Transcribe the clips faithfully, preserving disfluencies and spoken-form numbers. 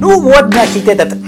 Ну вот, значит, этот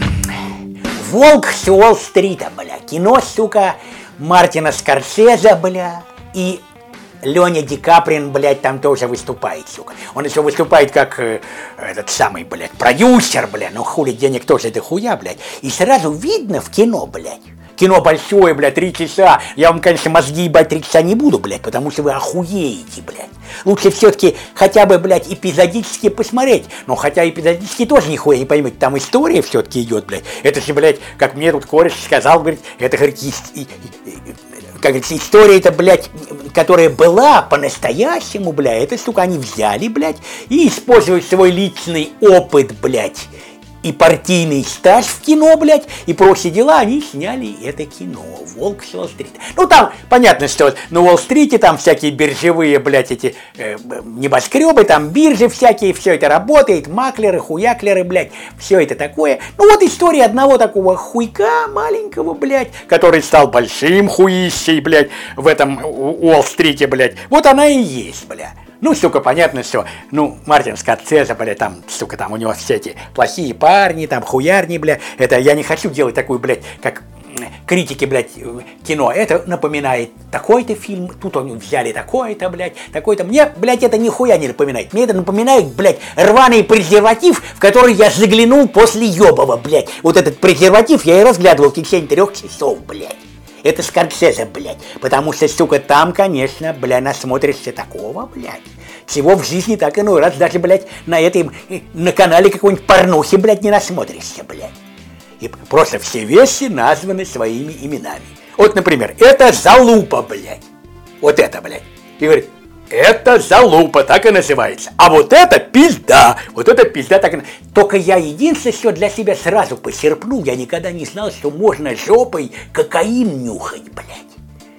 «Волк с Уолл-стрита», бля, кино, сука, Мартина Скорсезе, бля, и Леня Ди Каприо, блядь, там тоже выступает, сука. Он еще выступает как э, этот самый, блядь, продюсер, бля, ну хули, денег тоже дохуя, блядь. И сразу видно в кино, блядь. Кино большое, блядь, три часа. Я вам, конечно, мозги ебать три часа не буду, блядь, потому что вы охуеете, блядь. Лучше все-таки хотя бы, блядь, эпизодически посмотреть. Но хотя эпизодически тоже нихуя не поймете, там история все-таки идет, блядь. Это же, блядь, как мне тут кореш сказал, говорит, это, говорит, и, и, и, как говорится, история это, блядь, которая была по-настоящему, блядь, это, сука, они взяли, блядь, и используют свой личный опыт, блядь, и партийный стаж в кино, блядь, и прочие дела, они сняли это кино «Волк с Уолл-стрита». Ну, там, понятно, что на Уолл-стрите там всякие биржевые, блядь, эти э, небоскребы, там биржи всякие, все это работает, маклеры, хуяклеры, блядь, все это такое. Ну, вот история одного такого хуйка маленького, блядь, который стал большим хуищей, блядь, в этом Уолл-стрите, блядь. Вот она и есть, блядь. Ну, сука, понятно, что, ну, Мартин Скорсезе, бля, там, сука, там у него все эти плохие парни, там, хуярни, бля, это я не хочу делать такую, блядь, как критики, блядь, кино, это напоминает такой-то фильм, тут они взяли такой-то, блядь, такой-то, мне, блядь, это нихуя не напоминает, мне это напоминает, блядь, рваный презерватив, в который я заглянул после ёбова, блядь, вот этот презерватив я и разглядывал в течение трех часов, блядь. Это Скорсезе, блядь, потому что, сука, там, конечно, бля, насмотришься такого, блядь, чего в жизни так иной раз даже, блядь, на этой, на канале какой-нибудь порнухи, блядь, не насмотришься, блядь. И просто все вещи названы своими именами. Вот, например, это залупа, блядь, вот это, блядь, и говорит, это залупа, так и называется. А вот это пизда, вот это пизда, так и называется. Только я единственное, что для себя сразу почерпнул, я никогда не знал, что можно жопой кокаин нюхать, блядь.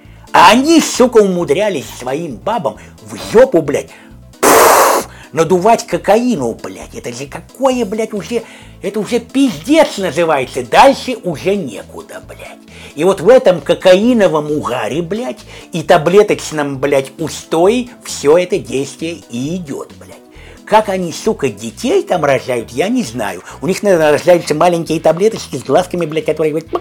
А они, сука, умудрялись своим бабам в жопу, блядь, пфф, надувать кокаину, блядь. Это же какое, блядь, уже, это уже пиздец называется. Дальше уже некуда, блядь. И вот в этом кокаиновом угаре, блядь, и таблеточном, блядь, устое все это действие и идет, блядь. Как они, сука, детей там рожают, я не знаю. У них, наверное, рождаются маленькие таблеточки с глазками, блядь, которые говорят...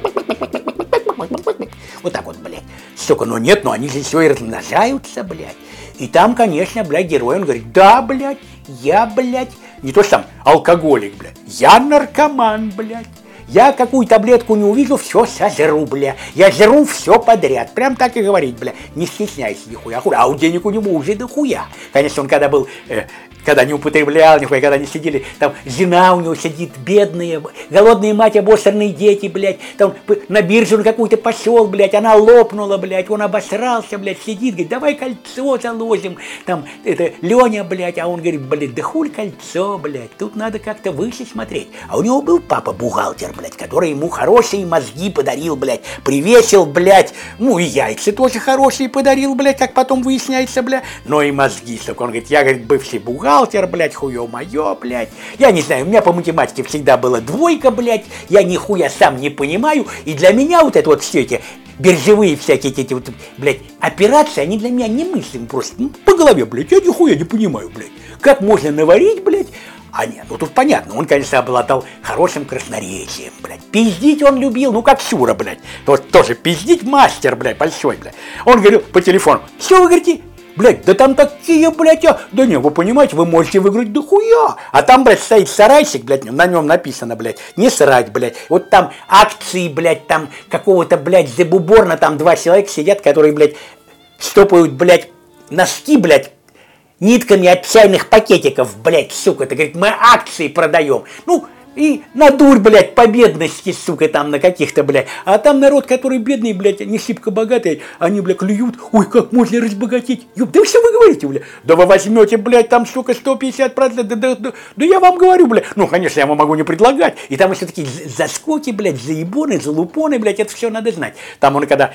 Вот так вот, блядь. Сука, ну нет, ну они же все и размножаются, блядь. И там, конечно, блядь, герой, он говорит, да, блядь, я, блядь, не то что там алкоголик, блядь, я наркоман, блядь. Я какую таблетку не увижу, все сожру, бля. Я жру все подряд. Прям так и говорить, бля. Не стесняйся, нихуя. А у денег у него уже дохуя. Конечно, он когда был, э, когда не употреблял, нихуя, когда не сидели, там жена у него сидит, бедная, голодные мать, обосранные дети, блядь. Там на биржу он какую-то пошел, блядь, она лопнула, блядь. Он обосрался, блядь, сидит, говорит, давай кольцо заложим. Там, это, Леня, блядь, а он говорит, блядь, да хуль кольцо, блядь. Тут надо как-то выше смотреть. А у него был папа бухгалтер, блядь, который ему хорошие мозги подарил, блядь, привесил, блядь, ну и яйца тоже хорошие подарил, блядь, как потом выясняется, блядь, но и мозги, сука, он говорит, я, говорит, бывший бухгалтер, блядь, хуё моё, блядь, я не знаю, у меня по математике всегда была двойка, блядь, я нихуя сам не понимаю, и для меня вот это вот все эти биржевые всякие эти вот, блядь, операции, они для меня немыслимы просто, ну, по голове, блядь, я нихуя не понимаю, блядь, как можно наварить, блядь. А нет, ну тут понятно, он, конечно, обладал хорошим красноречием, блядь. Пиздить он любил, ну как Шура, блядь. Вот тоже пиздить мастер, блядь, большой, блядь. Он говорил по телефону, что вы говорите? Блядь, да там такие, блядь, а... Да не, вы понимаете, вы можете выиграть дохуя. А там, блядь, стоит сарайчик, блядь, на нем написано, блядь, не срать, блядь. Вот там акции, блядь, там какого-то, блядь, забуборно, там два человека сидят, которые, блядь, стопают, блядь, носки, блядь, нитками от чайных пакетиков, блядь, сука, это, говорит, мы акции продаем. Ну, и на дурь, блядь, по бедности, сука, там на каких-то, блядь. А там народ, который бедный, блядь, не шибко богатый, они, блядь, клюют. Ой, как можно разбогатеть? Ёб, да что вы говорите, блядь? Да вы возьмете, блядь, там, сука, сто пятьдесят процентов, да, да, да, да я вам говорю, блядь. Ну, конечно, я вам могу не предлагать. И там еще такие заскоки, блядь, заебоны, залупоны, блядь, это все надо знать. Там он когда...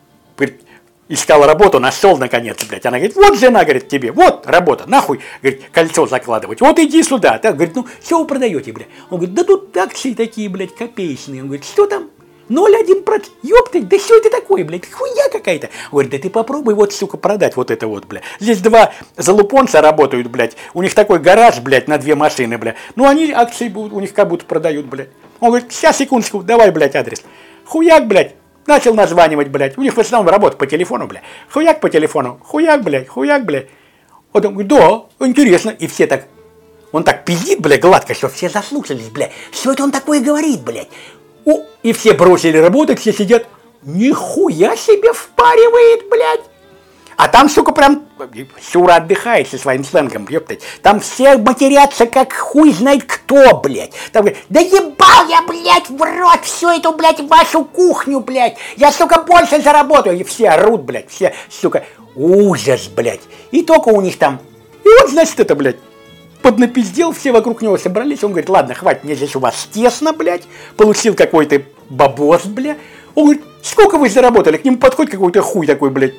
искал работу, нашел наконец, блядь. Она говорит, вот жена, говорит, тебе, вот работа, нахуй, говорит, кольцо закладывать, вот иди сюда. Так, говорит, ну, что вы продаете, блядь? Он говорит, да тут акции такие, блядь, копеечные. Он говорит, что там? ноль целых одна процент. Ёпты, да что это такое, блядь, хуйня какая-то. Говорит, да ты попробуй вот, сука, продать вот это вот, блядь. Здесь два залупонца работают, блядь. У них такой гараж, блядь, на две машины, блядь. Ну, они акции будут, у них как будто продают, блядь. Он говорит, сейчас, секундочку, давай, блядь, адрес. Хуяк, блядь. Начал названивать, блядь. У них в основном работа по телефону, блядь. Хуяк по телефону. Хуяк, блядь, хуяк, блядь. Вот он говорит, да, интересно. И все так, он так пиздит, блядь, гладко, что все заслушались, блядь. Что это он такое говорит, блядь? О, и все бросили работать, все сидят. Нихуя себе впаривает, блядь. А там, сука, прям Шура отдыхает со своим сленгом, ёптать. Там все матерятся, как хуй знает кто, блядь. Там говорят, да ебал я, блядь, в рот всю эту, блядь, вашу кухню, блядь. Я, сука, больше заработаю. И все орут, блядь, все, сука, ужас, блядь. И только у них там, и вот, значит, это, блядь, поднапиздел, все вокруг него собрались. Он говорит, ладно, хватит, мне здесь у вас тесно, блядь. Получил какой-то бабос, блядь. Он говорит, сколько вы заработали? К нему подходит какой-то хуй такой, блядь.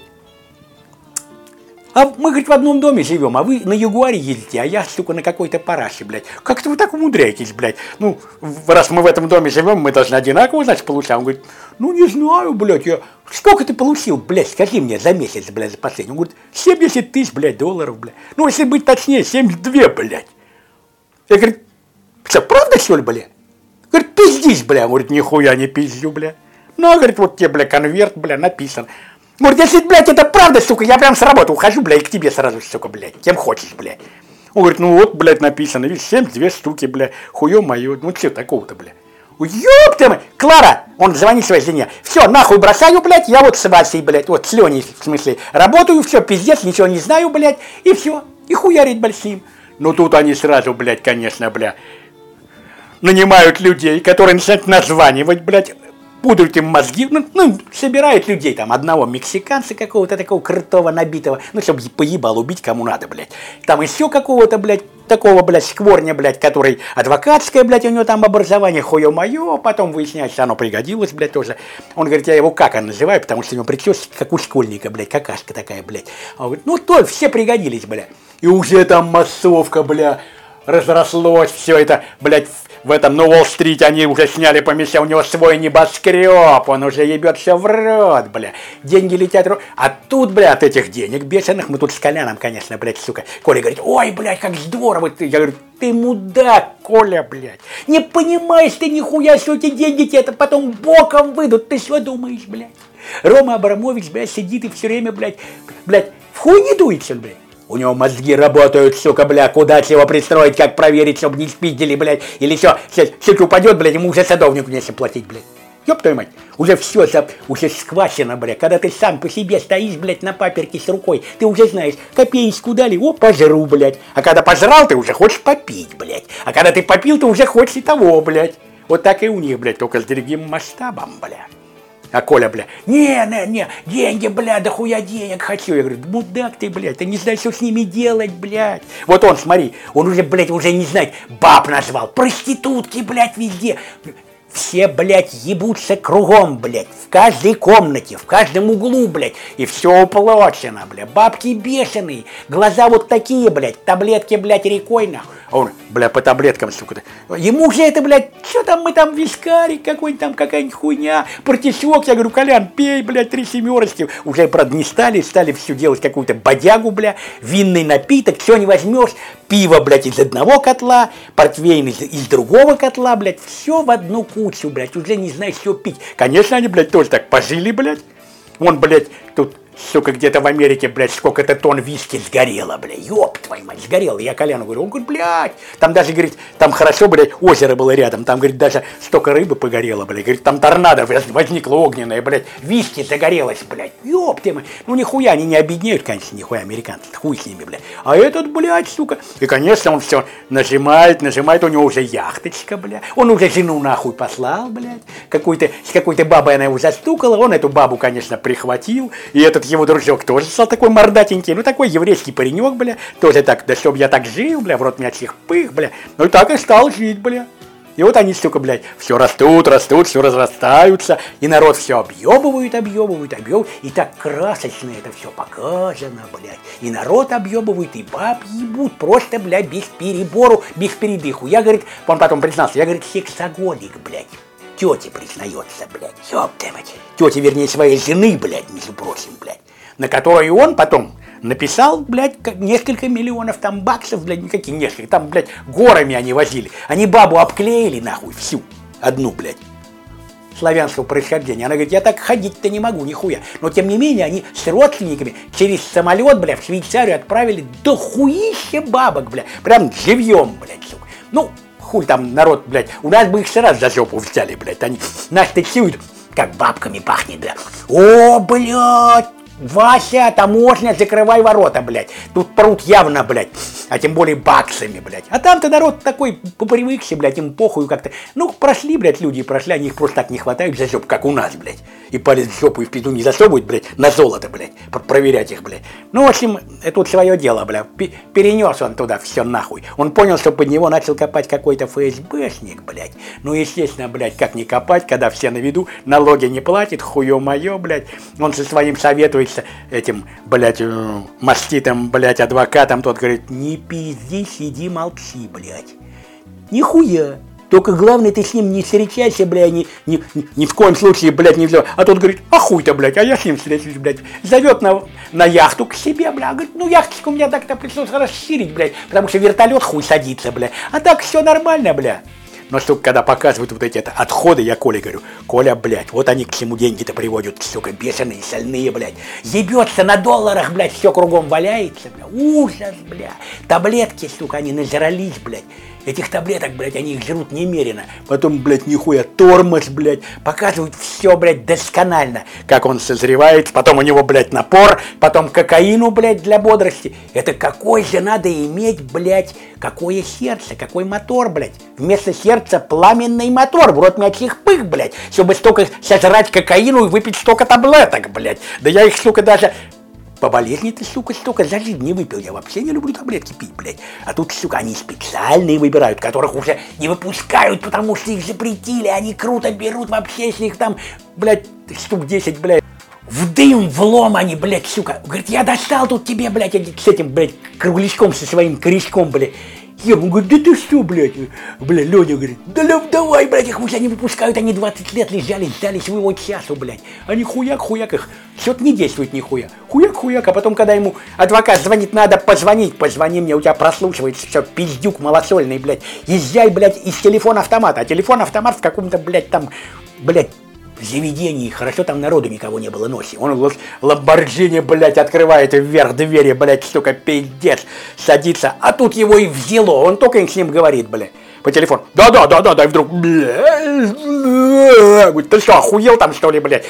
А мы, говорит, в одном доме живем, а вы на Ягуаре ездите, а я, сука, на какой-то параше, блядь. Как-то вы так умудряетесь, блядь. Ну, раз мы в этом доме живем, мы должны одинаково, значит, получаем. Он говорит, ну, не знаю, блядь, я... Сколько ты получил, блядь, скажи мне за месяц, блядь, за последний? Он говорит, семьдесят тысяч, блядь, долларов, блядь. Ну, если быть точнее, семьдесят два, блядь. Я, говорит, что, правда, что ли, блядь? Говорит, пиздись, блядь. Он говорит, нихуя не пиздю, блядь. Ну, говорит, вот тебе, блядь, конверт, блядь, написан. Говорит, если, блядь, это правда, сука, я прям с работы ухожу, блядь, и к тебе сразу, сука, блядь, кем хочешь, блядь. Он говорит, ну вот, блядь, написано, видишь, семьдесят две штуки, блядь, хуё моё, ну что такого-то, блядь. Ёб ты мой, Клара, он звонит своей жене, все, нахуй бросаю, блядь, я вот с Васей, блядь, вот с Леней, в смысле, работаю, все, пиздец, ничего не знаю, блядь, и все, и хуярит большим. Ну тут они сразу, блядь, конечно, блядь, нанимают людей, которые начинают названивать, блядь, пудрят им мозги, ну, ну, собирают людей, там, одного мексиканца какого-то такого крутого, набитого, ну, чтобы поебал убить кому надо, блядь. Там еще какого-то, блядь, такого, блядь, скворня, блядь, который адвокатское, блядь, у него там образование, хуё-моё, потом выясняется, оно пригодилось, блядь, тоже. Он говорит, я его как называю, потому что у него прическа, как у школьника, блядь, какашка такая, блядь. Он говорит, ну, то, все пригодились, блядь. И уже там массовка, блядь, разрослось все это, блядь, в этом, на Уолл-стрите они уже сняли помещение, у него свой небоскреб, он уже ебет все в рот, бля. Деньги летят, а тут, бля, от этих денег бешеных, мы тут с Коляном, конечно, блядь, сука. Коля говорит, ой, блядь, как здорово ты. Я говорю, ты мудак, Коля, блядь. Не понимаешь ты нихуя, что эти деньги тебе это потом боком выйдут. Ты что думаешь, блядь? Рома Абрамович, блядь, сидит и все время, блядь, блядь, в хуй не дуется, блядь. У него мозги работают, сука, бля, куда его пристроить, как проверить, чтобы не спиздили, блядь, или что, сейчас упадет, блядь, ему уже садовнику нечем платить, блядь. Ёб твою мать, уже все, уже схвачено, блядь, когда ты сам по себе стоишь, блядь, на паперке с рукой, ты уже знаешь, копеечку дали, о, пожру, блядь, а когда пожрал, ты уже хочешь попить, блядь, а когда ты попил, ты уже хочешь и того, блядь. Вот так и у них, блядь, только с другим масштабом, блядь. А Коля, бля, не, не, не, деньги, бля, да хуя денег хочу. Я говорю, мудак ты, блядь, ты не знаешь, что с ними делать, блядь. Вот он, смотри, он уже, блядь, уже не знает, баб назвал, проститутки, блядь, везде. Все, блядь, ебутся кругом, блядь, в каждой комнате, в каждом углу, блядь, и все уплочено, блядь, бабки бешеные, глаза вот такие, блядь, таблетки, блядь, рекой, нахуй. А он, бля, по таблеткам, сука. Ему же это, блядь, что там мы там, вискарик какой-нибудь там, какая-нибудь хуйня, партишок. Я говорю, Колян, пей, блядь, три семерочки. Уже, правда, не стали, стали все делать какую-то бодягу, бля, винный напиток, все не возьмешь. Пиво, блядь, из одного котла, портвейн из, из другого котла, блядь. Все в одну кучу, блядь, уже не знаешь, что пить. Конечно, они, блядь, тоже так пожили, блядь. Он, блядь, тут... Сука, где-то в Америке, блядь, сколько-то тонн виски сгорело, блядь, ёб твою мать, сгорело. Я Коляну говорю, он говорит, блядь, там даже, говорит, там хорошо, блядь, озеро было рядом, там, говорит, даже столько рыбы погорело, блядь, говорит, там торнадо возникло огненное, блядь, виски загорелось, блядь, ёб ты мать. Ну, нихуя, они не обеднеют, конечно, нихуя, американцы, хуй с ними, блядь. А этот, блядь, сука, и, конечно, он все нажимает, нажимает, у него уже яхточка, блядь, он уже жену нахуй послал, блядь, какой-то, с какой-то бабой она его застукала, он эту бабу, конечно, прихватил, и этот его дружок тоже стал такой мордатенький, ну такой еврейский паренек, бля, тоже так, да чтоб я так жил, бля, в рот меня всех пых, бля, ну и так и стал жить, бля. И вот они, сука, блядь, все растут, растут, все разрастаются, и народ все объебывают, объебывают, объебывают, и так красочно это все показано, блядь, и народ объебывают, и баб ебут, просто, блядь, без перебору, без передыху. Я, говорит, он потом признался, я, говорит, сексоголик, блядь. тете признается, блядь, ёпта мать. Тете, вернее, своей жены, блядь, между прочим, блядь, на которую он потом написал, блядь, несколько миллионов там баксов, блядь, никаких несколько, там, блядь, горами они возили. Они бабу обклеили, нахуй, всю, одну, блядь, славянского происхождения. Она говорит, я так ходить-то не могу, нихуя. Но, тем не менее, они с родственниками через самолет, блядь, в Швейцарию отправили до хуища бабок, блядь, прям живьем, блядь, сука. Ну, хуй там народ, блядь, у нас бы их сразу за жопу взяли, блядь, они нас-то чуют, как бабками пахнет, блядь. О, блядь! Вася, таможня, закрывай ворота, блядь. Тут прут явно, блядь. А тем более баксами, блядь. А там-то народ такой попривыкся, блядь, им похуй как-то. Ну, прошли, блядь, люди прошли, они их просто так не хватают за жопу, как у нас, блядь. И палец в жопу и в пизду не засовывают, блядь, на золото, блядь. Проверять их, блядь. Ну, в общем, это тут свое дело, блядь. Перенес он туда все нахуй. Он понял, что под него начал копать какой-то ФСБшник, блядь. Ну, естественно, блядь, как не копать, когда все на виду, налоги не платит, хуё моё, блядь. Он со своим советует этим, блядь, маститым, блядь, адвокатом, тот говорит, не пизди, сиди, молчи, блядь. Нихуя. Только главное, ты с ним не встречайся, блядь, ни, ни, ни, ни в коем случае, блядь, не взял. А тот говорит, а хуй-то, блядь, а я с ним встречусь, блядь. Зовет на, на яхту к себе, блядь. Говорит, ну яхточку у меня так-то пришлось расширить, блядь, потому что вертолет хуй садится, блядь. А так все нормально, блядь. Но сука, когда показывают вот эти это, отходы, я Коле говорю, Коля, блядь, вот они к чему деньги-то приводят, сука, бешеные, сольные, блядь. Ебется на долларах, блядь, все кругом валяется, блядь. Ужас, блядь. Таблетки, сука, они нажрались, блядь. Этих таблеток, блядь, они их жрут немерено. Потом, блядь, нихуя, тормоз, блядь. Показывают все, блядь, досконально. Как он созревает, потом у него, блядь, напор, потом кокаину, блядь, для бодрости. Это какой же надо иметь, блядь, какое сердце, какой мотор, блядь. Вместо сердца пламенный мотор, в рот мячих пых, блядь. Чтобы столько сожрать кокаину и выпить столько таблеток, блядь. Да я их, сука, даже... По болезни ты, сука, столько за жизнь не выпил. Я вообще не люблю таблетки пить, блядь. А тут, сука, они специальные выбирают, которых уже не выпускают, потому что их запретили. Они круто берут вообще, если их там, блядь, штук десять, блядь. В дым, в лом они, блядь, сука. Говорит, я достал тут тебе, блядь, с этим, блядь, кругляшком, со своим корешком, блядь. Я ему говорю, да ты что, блядь? Бля, Леня говорит, да Лев, давай, блядь, их уже не выпускают, они двадцать лет лежали, ждали своего часу, блядь. Они хуяк-хуяк их, что-то не действует нихуя. Хуяк-хуяк, а потом, когда ему адвокат звонит, надо позвонить, позвони мне, у тебя прослушивается, все, пиздюк малосольный, блядь. Езжай, блядь, из телефона-автомата, а телефон-автомат в каком-то, блядь, там, блядь, заведении, хорошо там народу никого не было ночи. Он в Ламборджини, блядь, открывает вверх двери, блядь, сука, пиздец, садится, а тут его и взяло, он только с ним говорит, блядь, по телефону. Да-да-да-да-да, и вдруг, блядь, ты что, охуел там, что ли, блядь?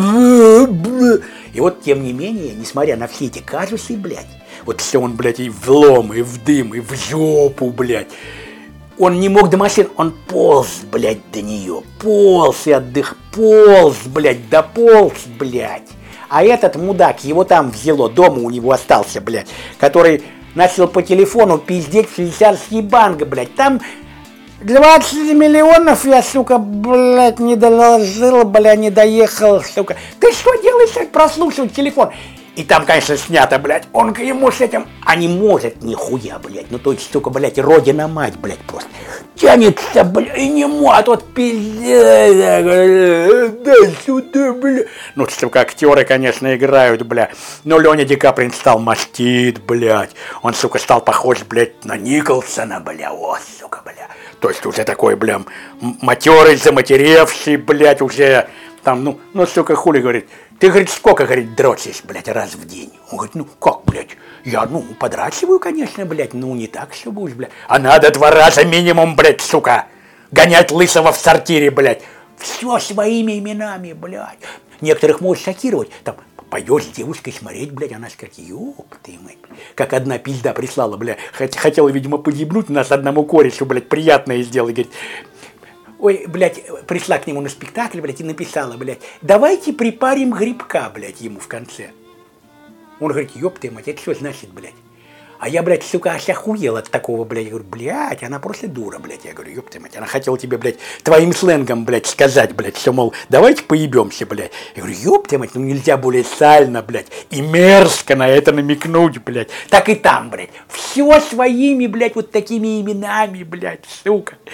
И вот, тем не менее, несмотря на все эти казусы, блядь, вот все он, блядь, и в лом, и в дым, и в жопу, блядь, он не мог до машины, он полз, блядь, до нее. Полз и отдых, полз, блядь, дополз, блядь. А этот мудак, его там взяло, дома у него остался, блядь, который начал по телефону пиздеть в швейцарский банк, блядь. Там двадцать миллионов я, сука, блядь, не доложил, блядь, не доехал, сука. Ты что делаешь, прослушивать телефон? И там, конечно, снято, блядь, он к ему с этим, а не может нихуя, блядь, ну то есть, сука, блядь, родина-мать, блядь, просто тянется, блядь, и не может, а тот пиздец, дай сюда, блядь. Ну, сука, актеры, конечно, играют, блядь, но Леня Ди Каприо стал мастит, блядь, он, сука, стал похож, блядь, на Николсона, бля, о, сука, бля, то есть уже такой, бля, матерый, заматеревший, блядь, уже там, ну, ну, сука, хули, говорит. Ты, говорит, сколько, говорит, дрочишь, блядь, раз в день? Он говорит, ну, как, блядь? Я, ну, подрачиваю, конечно, блядь, ну, не так, чтобы уж, блядь. А надо два раза минимум, блядь, сука, гонять лысого в сортире, блядь. Все своими именами, блядь. Некоторых может шокировать. Там, пойдешь с девушкой смотреть, блядь, она скажет, ёб ты, мать. Как одна пизда прислала, блядь, хотела, видимо, подъебнуть нас одному корешу, блядь, приятное сделать, говорит. Ой, блядь, пришла к нему на спектакль, блядь, и написала, блядь, давайте припарим грибка, блядь, ему в конце. Он говорит, ёб ты, мать, это что значит, блядь? А я, блядь, сука, аж охуел от такого, блядь. Я говорю, блядь, она просто дура, блядь. Я говорю, ёб ты, мать, она хотела тебе, блядь, твоим сленгом, блядь, сказать, блядь, что, мол, давайте поебемся, блядь. Я говорю, ёб ты, мать, ну нельзя более сально, блядь, и мерзко на это намекнуть, блядь. Так и там, блядь, все своими, блядь, вот такими именами, блядь, сука.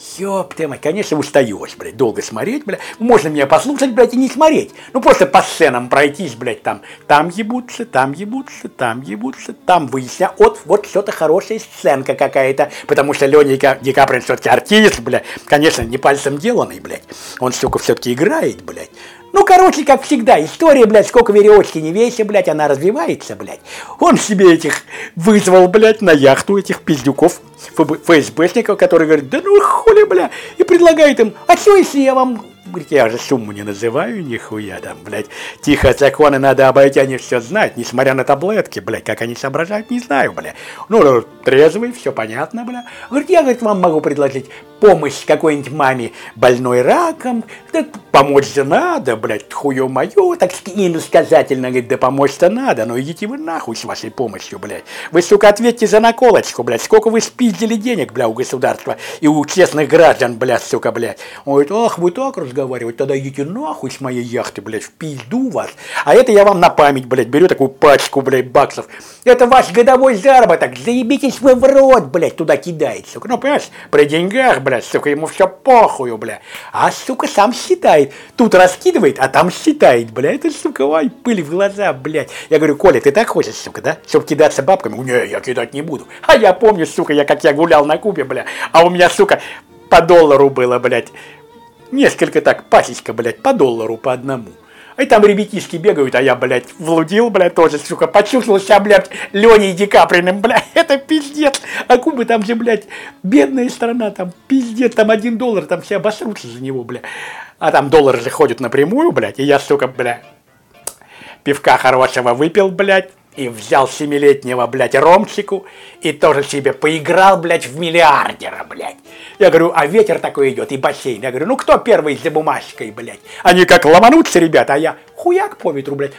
Ёб ты мать, конечно, устаешь, блядь, долго смотреть, блядь. Можно меня послушать, блядь, и не смотреть. Ну, просто по сценам пройтись, блядь, там, там ебутся, там ебутся, там ебутся, там выясня. Вот, вот что-то хорошая сценка какая-то, потому что Леня Ди Каприо все-таки артист, блядь. Конечно, не пальцем деланный, блядь. Он столько все-таки играет, блядь. Ну, короче, как всегда, история, блядь, сколько веревочки не вейся, блядь, она развивается, блядь. Он себе этих вызвал, блядь, на яхту этих пиздюков, ФСБшников, которые говорят, да ну хули, бля, и предлагает им, а что если я вам... Говорит, я же сумму не называю, нихуя там, блядь. Тихо, законы надо обойти, они все знают, несмотря на таблетки, блядь, как они соображают, не знаю, бля. Ну, трезвый, все понятно, бля. Говорит, я, говорит, вам могу предложить помощь какой-нибудь маме больной раком, да, помочь же надо, блядь, хуё моё, так иносказательно, говорит, да помочь-то надо, но идите вы нахуй с вашей помощью, блядь. Вы, сука, ответьте за наколочку, блядь, сколько вы спиздили денег, бля, у государства и у честных граждан, блядь, сука, блядь. Он говорит, ах, вы так разговаривать, тогда идите нахуй с моей яхты, блядь, в пизду вас. А это я вам на память, блядь, беру такую пачку, блядь, баксов. Это ваш годовой заработок, заебитесь вы в рот, блядь, туда кидает, сука. Ну, понимаешь, при деньгах, блядь, сука, ему все похую, блядь. А, сука, сам считает. Тут раскидывает, а там считает, блядь. Это, сука, ой, пыль в глаза, блядь. Я говорю, Коля, ты так хочешь, сука, да? Чтоб кидаться бабками? Не, я кидать не буду. А я помню, сука, я как я гулял на Кубе, блядь. А у меня, сука, по доллару было, блядь. Несколько так, пасечка, блядь, по доллару, по одному. И там ребятишки бегают, а я, блядь, влудил, блядь, тоже, сука, почувствовал себя, блядь, Леней Ди Каприо, блядь, это пиздец. А Куба там же, блядь, бедная страна, там пиздец, там один доллар, там все обосрутся за него, блядь. А там доллары же ходят напрямую, блядь, и я, сука, блядь, пивка хорошего выпил, блядь. И взял семилетнего, блядь, Ромчику и тоже себе поиграл, блядь, в миллиардера, блядь. Я говорю, а ветер такой идет, и бассейн. Я говорю, ну кто первый за бумажкой, блядь? Они как ломанутся, ребята, а я хуяк по ветру, блядь.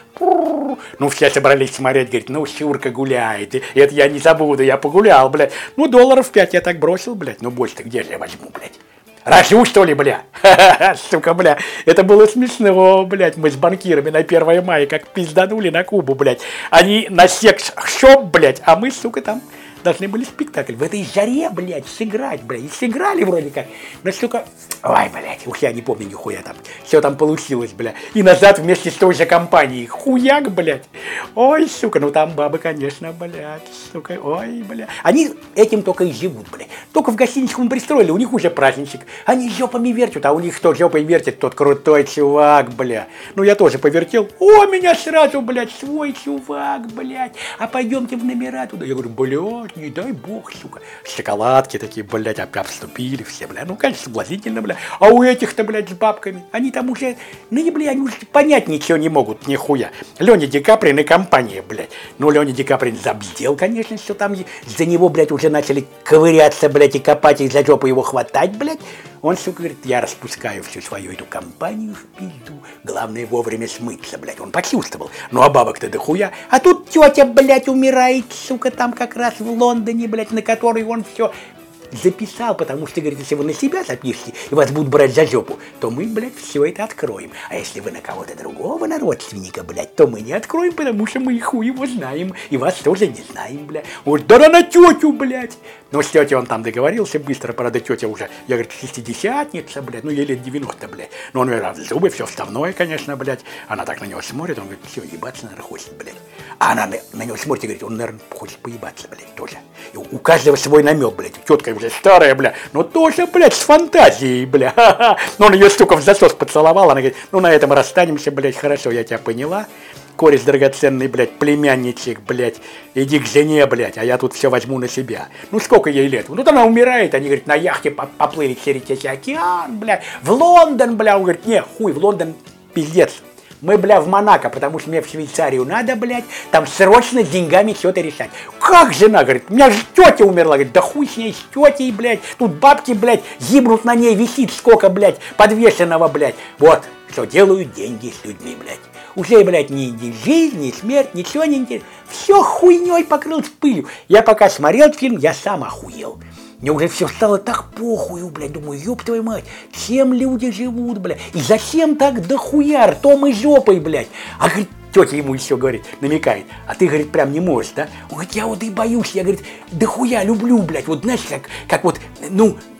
Ну все собрались смотреть, говорит, ну Сюрка гуляет. И это я не забуду, я погулял, блядь. Ну долларов пять я так бросил, блядь. Ну больше-то где же я возьму, блядь? Рожу, что ли, бля? Сука, бля. Это было смешно, блядь. Мы с банкирами на первое мая как пизданули на Кубу, блядь. Они на секс-шоп, блядь, а мы, сука, там должны были спектакль в этой жаре, блядь, сыграть, блядь. И сыграли вроде как. Но, сука, ой, блядь, ух, я не помню нихуя там. Все там получилось, блядь. И назад вместе с той же компанией. Хуяк, блядь. Ой, сука, ну там бабы, конечно, блядь, сука, ой, блядь. Они этим только и живут, блядь. Только в гостиничку мы пристроили, у них уже праздничек. Они жопами вертят, а у них кто жопой вертит, тот крутой чувак, блядь. Ну я тоже повертел. О, меня сразу, блядь, свой чувак, блядь. А пойдемте в номера туда. Я говорю, блядь, не дай бог, сука. Шоколадки такие, блядь, опять вступили все, блядь. Ну, конечно, соблазнительно, блядь. А у этих-то, блядь, с бабками, они там уже, ну, не, блядь, они уже понять ничего не могут, нихуя. Леня Ди Каприо и компания, блядь. Ну, Леня Ди Каприо забздел, конечно, что там за него, блядь, уже начали ковыряться, блядь, и копать, и за жопу его хватать, блядь. Он, сука, говорит, я распускаю всю свою эту компанию в пизду. Главное вовремя смыться, блядь. Он почувствовал. Ну, а бабок-то дохуя. А тут тетя, блядь, умирает, сука, там как раз в Лондоне, блядь, на которой он все записал, потому что, говорит, если вы на себя запишете и вас будут брать за жопу, то мы, блядь, все это откроем. А если вы на кого-то другого, на родственника, блядь, то мы не откроем, потому что мы хуй его знаем, и вас тоже не знаем, блядь. Вот, да на тетю, блядь. Но с тетей он там договорился быстро, правда, тетя уже, я, говорит, шестидесятница, блядь, ну, ей лет девяносто, блядь. Но он, говорит, зубы, все вставное, конечно, блядь. Она так на него смотрит, он говорит, все, ебаться, наверное, хочет, блядь. А она на, на него смотрит и говорит, он, наверное, хочет поебаться, блядь, тоже. И у каждого свой намек, блядь. Тетка уже старая, бля, но тоже, блядь, с фантазией, бля. Но он ее, сука, в засос поцеловал, она говорит, ну, на этом расстанемся, блядь, хорошо, я тебя поняла. Кореш драгоценный, блядь, племянничек, блядь, иди к жене, блядь, а я тут все возьму на себя. Ну, сколько ей лет? Ну, она умирает, они, говорит, на яхте поплыли через Тихий океан, блядь, в Лондон, бля, он говорит, не, хуй, в Лондон, пиздец. Мы, бля, в Монако, потому что мне в Швейцарию надо, блядь, там срочно с деньгами что-то решать. Как жена, говорит, у меня же тетя умерла, говорит, да хуй с ней, с тетей, блядь, тут бабки, блядь, гибнут на ней, висит сколько, блядь, подвешенного, блядь. Вот, что делают деньги с людьми, блядь. Уже, блядь, ни, ни жизнь, ни смерть, ничего не интересно. Все хуйней покрылось пылью. Я пока смотрел фильм, я сам охуел. Мне уже все стало так похую, блядь, думаю, ёб твою мать, чем люди живут, блядь, и зачем так дохуя ртом и жопой, блядь. А, говорит, тетя ему еще, говорит, намекает, а ты, говорит, прям не можешь, да? Он говорит, я вот и боюсь, я, говорит, дохуя люблю, блядь, вот знаешь, как, как вот, ну,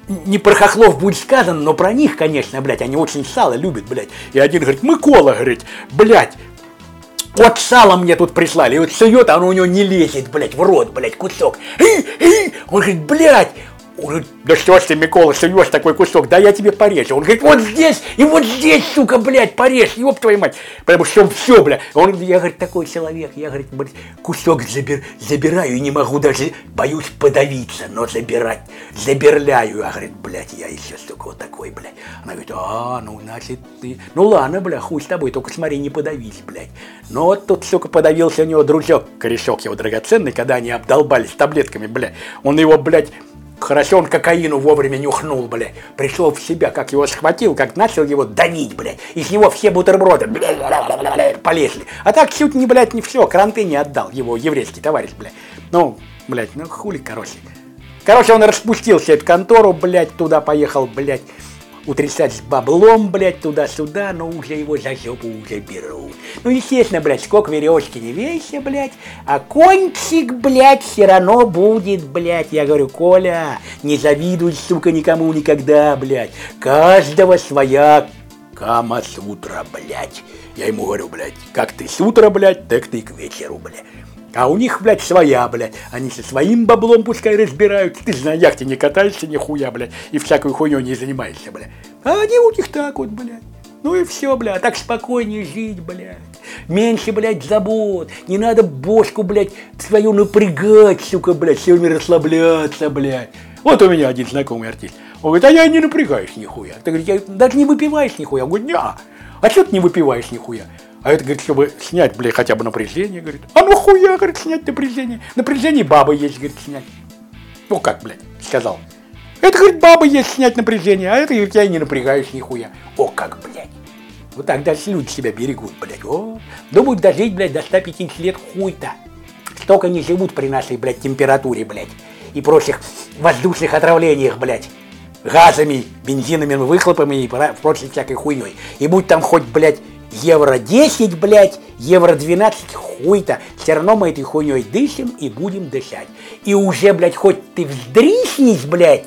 не про хохлов будет сказано, но про них, конечно, блядь, они очень сало любят, блядь. И один говорит, Микола, говорит, блядь, вот сало мне тут прислали, и вот сует, а оно у него не лезет, блядь, в рот, блядь, кусок. Он говорит, блядь, он говорит, да что ж ты, Микола, суешь такой кусок, да я тебе порежу. Он говорит, вот здесь и вот здесь, сука, блядь, порежь, ёб твою мать. Потому что все, блядь. Он, я, говорит, такой человек, я, говорит, блядь, кусок забир, забираю и не могу даже, боюсь подавиться, но забирать, заберляю. Я, говорит, блядь, я еще, сука, вот такой, блядь. Она говорит, а, ну, значит, ты, ну ладно, бля, хуй с тобой, только смотри, не подавись, блядь. Но вот тут, сука, подавился у него дружок, корешок его драгоценный, когда они обдолбались таблетками, блядь. Он его, блядь, хорошо, он кокаину вовремя нюхнул, блядь. Пришел в себя, как его схватил, как начал его давить, блядь. Из него все бутерброды, блядь, полезли. А так чуть не, блядь, не все, кранты не отдал его еврейский товарищ, блядь. Ну, блядь, ну хули, короче. Короче, он распустился эту контору, блядь, туда поехал, блядь, утрясать с баблом, блядь, туда-сюда, но уже его за жопу уже берут. Ну, естественно, блядь, сколько веревочки не вейся, блядь, а кончик, блядь, все равно будет, блядь. Я говорю, Коля, не завидуй, сука, никому никогда, блядь. Каждого своя Кама-сутра, блядь. Я ему говорю, блядь, как ты с утра, блядь, так ты к вечеру, блядь. А у них, блядь, своя, блядь. Они со своим баблом пускай разбираются. Ты же на яхте не катаешься нихуя, блядь, и всякой хуйней не занимаешься, блядь. А они у них так вот, блядь. Ну и все, блядь, так спокойнее жить, блядь. Меньше, блядь, забот. Не надо бошку, блядь, свою напрягать, сука, блядь, все время расслабляться, блядь. Вот у меня один знакомый артист. Он говорит, а я не напрягаюсь нихуя. Ты говоришь, я даже не выпиваешь нихуя. Он говорит, не, а что ты не выпиваешь нихуя? А это, говорит, чтобы снять, блядь, хотя бы напряжение, говорит. А ну хуя, говорит, снять напряжение. Напряжение бабы есть, говорит, снять. Ну как, блядь, сказал. Это, говорит, бабы есть снять напряжение, а это, говорит, я и не напрягаюсь нихуя. О, как, блядь. Вот так даже люди себя берегут, блядь. О, думают дожить, блядь, до ста пятидесяти лет хуй-то. Столько не живут при нашей, блядь, температуре, блядь. И прочих воздушных отравлениях, блядь. Газами, бензиновыми выхлопами и прочей всякой хуйней. И будь там хоть, блядь, евро десять, блядь, евро двенадцать, хуй-то. Все равно мы этой хуйней дышим и будем дышать. И уже, блядь, хоть ты вздрищнись, блядь,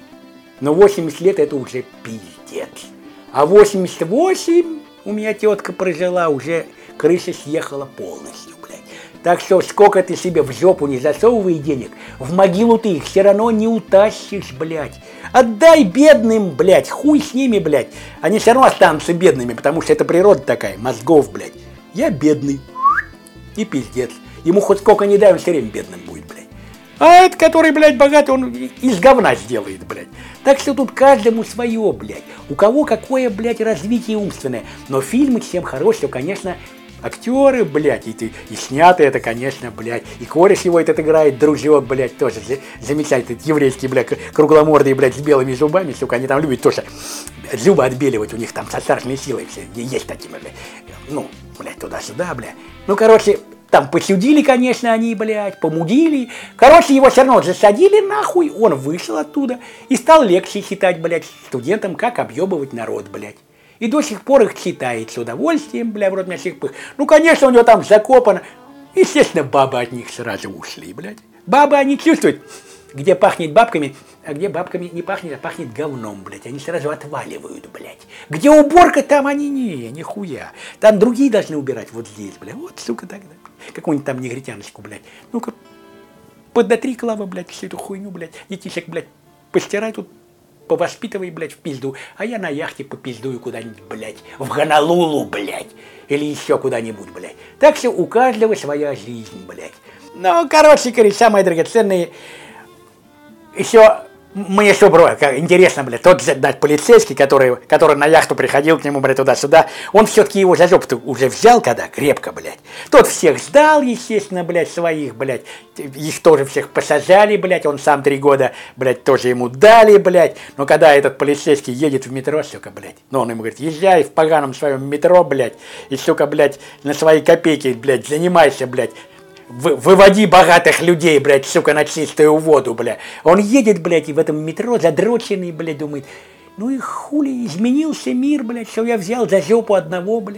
но восемьдесят лет это уже пиздец. А восемьдесят восемь у меня тетка прожила, уже крыша съехала полностью, блядь. Так что сколько ты себе в жопу не засовывай денег, в могилу ты их все равно не утащишь, блядь. Отдай бедным, блядь, хуй с ними, блядь. Они все равно останутся бедными, потому что это природа такая, мозгов, блядь. Я бедный. И пиздец. Ему хоть сколько не дай, он все время бедным будет, блядь. А этот, который, блядь, богатый, он из говна сделает, блядь. Так что тут каждому свое, блядь. У кого какое, блядь, развитие умственное. Но фильмы всем хорошие, конечно, актеры, блядь, и, ты, и снято это, конечно, блядь. И кореш его этот играет, дружок, блядь, тоже замечательный, еврейский, блядь, кругломордый, блядь, с белыми зубами, сука, они там любят тоже зубы отбеливать, у них там со страшной силой все, есть такие, блядь. Ну, блядь, туда-сюда, блядь. Ну, короче, там посудили, конечно, они, блядь, помудили. Короче, его все равно засадили нахуй, он вышел оттуда и стал лекции читать, блядь, студентам, как объебывать народ, блядь. И до сих пор их читает с удовольствием, бля, в рот мясных пых. Ну, конечно, у него там закопано. Естественно, бабы от них сразу ушли, блядь. Бабы, они чувствуют, где пахнет бабками, а где бабками не пахнет, а пахнет говном, блядь. Они сразу отваливают, блядь. Где уборка, там они не, нихуя. Там другие должны убирать вот здесь, блядь. Вот, сука, тогда. Какую-нибудь там негритяночку, блядь. Ну-ка, подотри, Клава, блядь, всю эту хуйню, блядь. Детишек, блядь, постирай тут. Повоспитывай, блядь, в пизду, а я на яхте попиздую куда-нибудь, блядь, в Гонолулу, блядь, или еще куда-нибудь, блядь. Так что у каждого своя жизнь, блядь. Ну, короче, говорит, самое драгоценное, еще мне что, бро, интересно, блядь, тот, блядь, полицейский, который, который на яхту приходил к нему, блядь, туда-сюда, он все-таки его за жопу уже взял, когда, крепко, блядь. Тот всех сдал, естественно, блядь, своих, блядь, их тоже всех посажали, блядь, он сам три года, блядь, тоже ему дали, блядь. Но когда этот полицейский едет в метро, сука, блядь, ну, он ему говорит, езжай в поганом своем метро, блядь, и, сука, блядь, на свои копейки, блядь, занимайся, блядь, выводи богатых людей, блядь, сука, на чистую воду, блядь. Он едет, блядь, и в этом метро задроченный, блядь, думает, ну и хули, изменился мир, блядь, что я взял за жопу одного, блядь.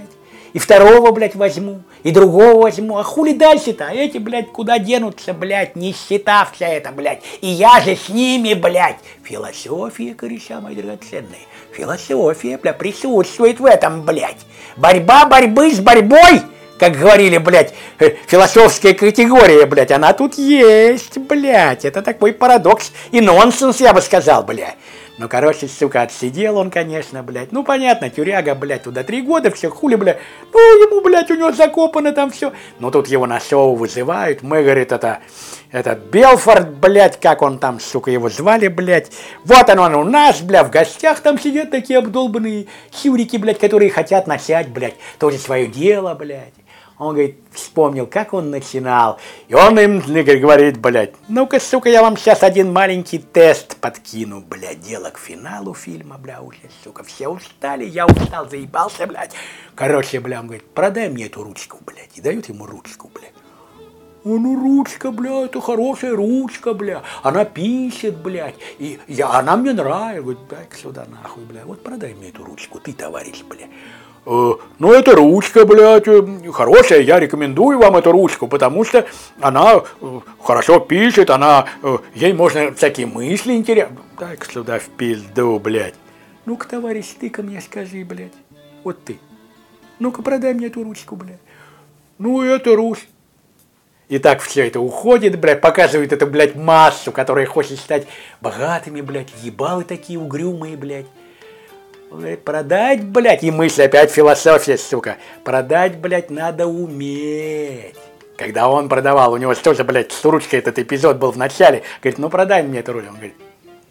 и второго, блядь, возьму, и другого возьму. А хули дальше-то? А эти, блядь, куда денутся, блядь, нищета вся эта, блядь. И я же с ними, блядь. Философия, кореша мои драгоценные. Философия, блядь, присутствует в этом, блядь. Борьба борьбы с борьбой, как говорили, блядь, философская категория, блядь, она тут есть, блядь. Это такой парадокс и нонсенс, я бы сказал, блядь. Ну, короче, сука, отсидел он, конечно, блядь. Ну, понятно, тюряга, блядь, туда три года, все, хули, блядь. Ну, ему, блядь, у него закопано там все. Но тут его на шоу вызывают. Мы, говорит, это, этот Белфорд, блядь, как он там, сука, его звали, блядь. Вот он, он у нас, блядь, в гостях там сидят такие обдолбанные хюрики, блядь, которые хотят начать, блядь, тоже свое дело, блядь. Он, говорит, вспомнил, как он начинал. И он им говорит, блядь, ну-ка, сука, я вам сейчас один маленький тест подкину, блядь. Дело к финалу фильма, бля, уже, сука, все устали, я устал, заебался, блядь. Короче, бля, он говорит, продай мне эту ручку, блядь. И дают ему ручку, блядь. Ну, ручка, бля, это хорошая ручка, бля. Она пишет, блядь. И я, она мне нравится. Говорит, дай-ка сюда, нахуй, бля. Вот продай мне эту ручку, ты, товарищ, бля. Ну, эта ручка, блядь, хорошая, я рекомендую вам эту ручку, потому что она хорошо пишет, она, ей можно всякие мысли интересные. Дай-ка сюда в пизду, блядь. Ну-ка, товарищ, ты ко мне скажи, блядь, вот ты. Ну-ка, продай мне эту ручку, блядь. Ну, это ручка. И так все это уходит, блядь, показывает эту, блядь, массу, которая хочет стать богатыми, блядь, ебалы такие угрюмые, блядь. Продать, блядь, и мысль опять философия, сука. Продать, блядь, надо уметь. Когда он продавал, у него тоже, блядь, с ручкой этот эпизод был в начале. Говорит, ну продай мне эту ручку. Он говорит,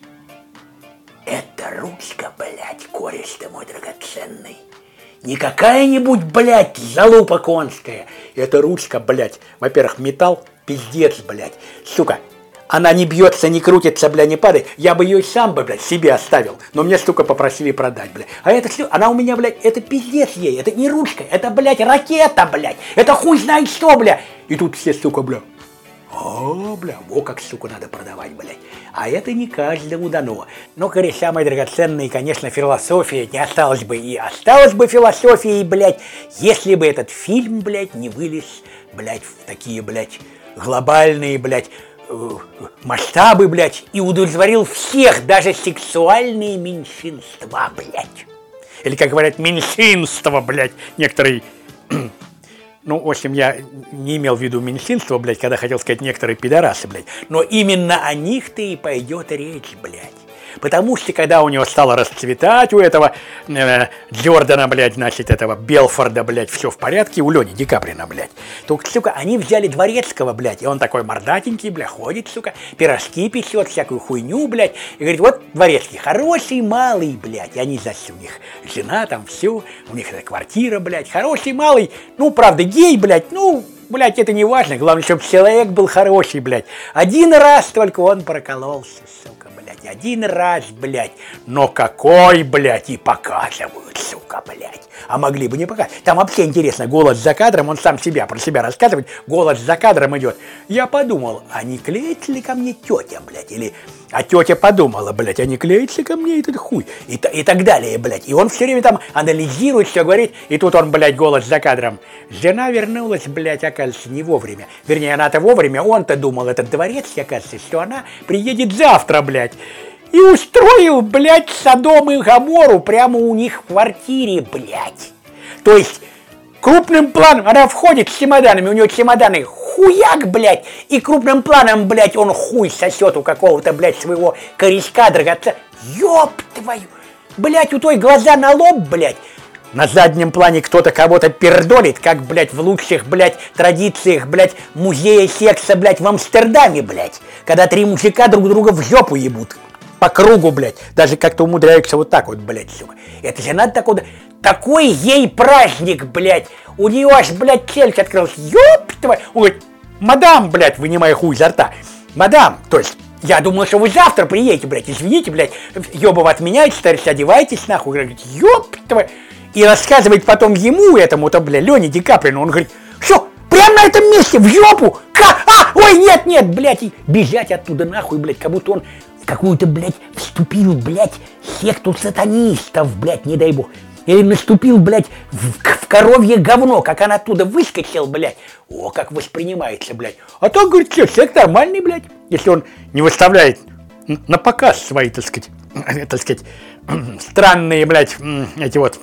это ручка, блядь, кореш ты мой драгоценный. Не какая-нибудь, блядь, залупа конская. Это ручка, блядь, во-первых, металл, пиздец, блядь. Сука. Она не бьется, не крутится, бля, не падает. Я бы ее и сам бы, блядь, себе оставил. Но мне, сука, попросили продать, блядь. А это все, она у меня, блядь, это пиздец ей. Это не ручка, это, блядь, ракета, блядь. Это хуй знает что, бля. И тут все, сука, бля. О, бля, во как, сука, надо продавать, блядь. А это не каждому дано. Но, кореша мои драгоценные, конечно, философия не осталась бы. И осталась бы философией, блядь, если бы этот фильм, блядь, не вылез, блядь, в такие, блядь, глобальные, блядь, масштабы, блядь, и удовлетворил всех, даже сексуальные меньшинства, блядь. Или, как говорят, меньшинство, блядь, некоторые... Ну, в общем, я не имел в виду меньшинство, блядь, когда хотел сказать некоторые пидорасы, блядь. Но именно о них-то и пойдет речь, блядь. Потому что, когда у него стало расцветать, у этого э, Джордана, блядь, значит, этого Белфорда, блядь, все в порядке, у Лени Ди Каприо, блядь, то, сука, они взяли Дворецкого, блядь, и он такой мордатенький, блядь, ходит, сука, пирожки печет, всякую хуйню, блядь, и говорит, вот Дворецкий, хороший малый, блядь, и они, значит, у них жена там, все, у них эта квартира, блядь, хороший малый, ну, правда, гей, блядь, ну, блядь, это не важно, главное, чтобы человек был хороший, блядь. Один раз только он прокололся, сука, блядь, один раз, блядь. Но какой, блядь, и показывают, сука, блядь. А могли бы не показывать. Там вообще интересно, голос за кадром, он сам себя, про себя рассказывает, голос за кадром идет. Я подумал, а не клеится ли ко мне тетя, блядь, или... А тетя подумала, блядь, а не клеится ко мне этот хуй? И, и так далее, блядь. И он все время там анализирует, все говорит. И тут он, блядь, голос за кадром. Жена вернулась, блядь, оказывается, не вовремя. Вернее, она-то вовремя, он-то думал, этот Дворецкий, оказывается, что она приедет завтра, блядь. И устроил, блядь, Содом и Гоморру прямо у них в квартире, блядь. То есть... Крупным планом она входит с чемоданами, у нее чемоданы хуяк, блядь, и крупным планом, блядь, он хуй сосет у какого-то, блядь, своего корешка драгоценного. Ёб твою, блядь, у той глаза на лоб, блядь. На заднем плане кто-то кого-то пердолит, как, блядь, в лучших, блядь, традициях, блядь, музея секса, блядь, в Амстердаме, блядь. Когда три мужика друг друга в жопу ебут. По кругу, блядь. Даже как-то умудряются вот так вот, блядь, сука. Это же надо такой... Такой ей праздник, блядь. У нее аж, блядь, челюсть открылась. Ёб твою. Он говорит, мадам, блядь, вынимая хуй изо рта. Мадам, то есть, я думал, что вы завтра приедете, блядь. Извините, блядь. Ёба, отменяете, старец, одевайтесь, нахуй. Говорит, ёб твою. И рассказывает потом ему, этому-то, блядь, Лене Ди Каприо. Он говорит, что, прямо на этом месте, в жопу? Как? А, ой, нет, нет, блядь. И бежать оттуда, нахуй, блядь, как будто он в какую-то, блядь, вступил, блядь, секту сатанистов, блядь, не дай бог. или наступил, блядь, в, в коровье говно, как она оттуда выскочил, блядь. О, как воспринимается, блядь. А то, говорит, что, человек нормальный, блядь, если он не выставляет на показ свои, так сказать, так сказать, странные, блядь, эти вот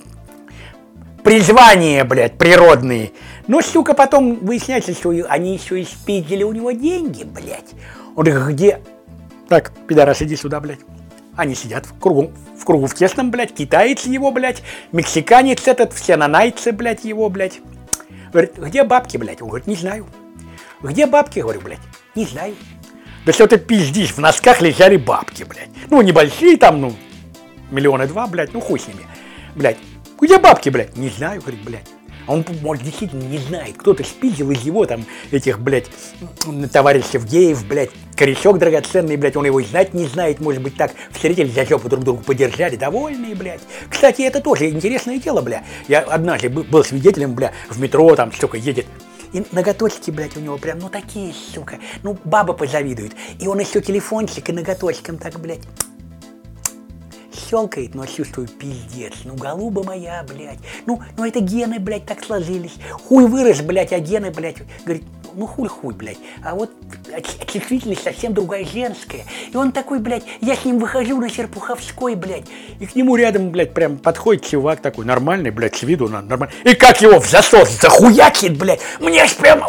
призвания, блядь, природные. Но, сука, потом выясняется, что они еще и спиздили у него деньги, блядь. Он говорит, где? Так, пидорас, иди сюда, блядь. Они сидят в кругу, в кругу в тесном, блядь, китаец его, блядь, мексиканец этот, все нанайцы, блядь, его, блядь. Говорит, где бабки, блядь? Он говорит, не знаю. Где бабки? Говорю, блядь, не знаю. Да что ты пиздишь, в носках лежали бабки, блядь. Ну, небольшие там, ну, миллиона два, блядь, ну, хуй с ними. Блядь, где бабки, блядь? Не знаю, говорит, блядь. А он, может, действительно не знает. Кто-то спиздил из его там, этих, блядь, товарищев геев, блядь, корешок драгоценный, блядь, он его и знать не знает, может быть, так встретились, за жопу друг друга подержали, довольные, блядь. Кстати, это тоже интересное дело, бля. Я однажды был свидетелем, бля, в метро, там, сука, едет. И ноготочки, блядь, у него прям, ну, такие, сука, ну, баба позавидует. И он еще телефончик и ноготочком так, блядь, щелкает, но чувствую пиздец. Ну, голуба моя, блядь. Ну, ну это гены, блядь, так сложились. Хуй вырос, блядь, а гены, блядь, говорит, ну хуй хуй, блядь. А вот чувствительность совсем другая, женская. И он такой, блядь, я с ним выхожу на Серпуховской, блядь. И к нему рядом, блядь, прям подходит чувак такой, нормальный, блядь, с виду нормальный. И как его в засос захуячит, блядь. Мне аж прямо,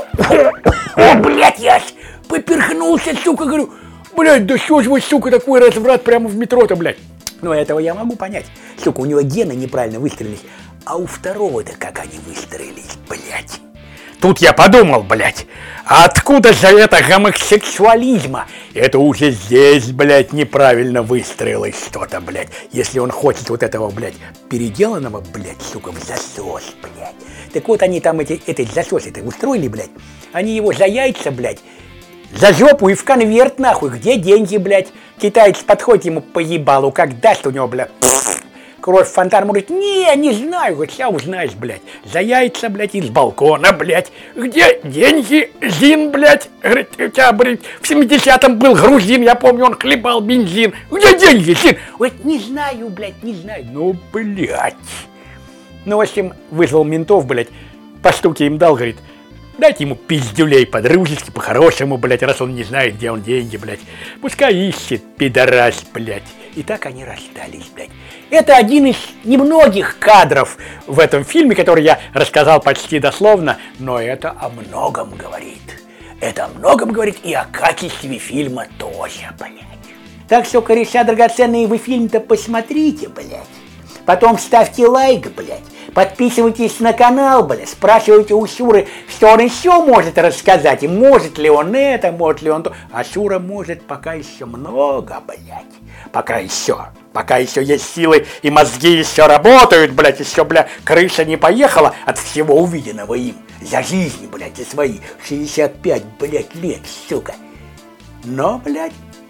о, блядь, я аж поперхнулся, сука, говорю, блядь, да что ж вы, сука, такой разврат прямо в метро-то, блядь. Но этого я могу понять. Сука, у него гены неправильно выстроились. А у второго-то как они выстроились, блядь. Тут я подумал, блядь, а откуда же это гомосексуализма? Это уже здесь, блядь, неправильно выстроилось что-то, блядь. Если он хочет вот этого, блядь, переделанного, блядь, сука, в засос, блядь. Так вот они там эти, эти засосы-то устроили, блядь. Они его за яйца, блядь, за жопу и в конверт, нахуй. Где деньги, блядь? Китаец подходит ему по ебалу, как даст у него, блядь, кровь фонтаном, говорит, не, не знаю, говорит, я узнаешь, блядь, за яйца, блядь, из балкона, блядь, где деньги, Зин, блядь, говорит, у тебя, блядь, в семидесятом был грузин, я помню, он хлебал бензин, где деньги, Зин? Говорит, не знаю, блядь, не знаю, ну, блядь. Ну, в общем, вызвал ментов, блядь, по штуке им дал, говорит, дайте ему пиздюлей по-дружески, по-хорошему, блядь, раз он не знает, где он деньги, блядь. Пускай ищет, пидорас, блядь. И так они расстались, блядь. Это один из немногих кадров в этом фильме, который я рассказал почти дословно, но это о многом говорит. Это о многом говорит и о качестве фильма тоже, блядь. Так что, кореша драгоценные, вы фильм-то посмотрите, блядь. Потом ставьте лайк, блядь. Подписывайтесь на канал, блядь, спрашивайте у Шуры, что он еще может рассказать, и может ли он это, может ли он то. А Шура может пока еще много, блядь, пока еще, пока еще есть силы и мозги еще работают, блядь, еще, блядь, крыша не поехала от всего увиденного им за жизнь, блядь, за свои шестьдесят пять, блядь, лет, сука. Но, блядь,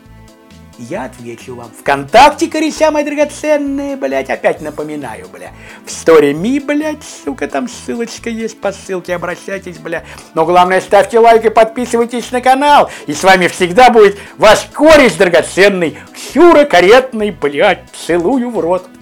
я отвечу вам. ВКонтакте, кореша мои драгоценные, блядь, опять напоминаю, блядь. В Story.me, блядь, сука, там ссылочка есть, по ссылке обращайтесь, блядь. Но главное, ставьте лайк и подписывайтесь на канал. И с вами всегда будет ваш кореш драгоценный, Шура каретный, блядь, целую в рот.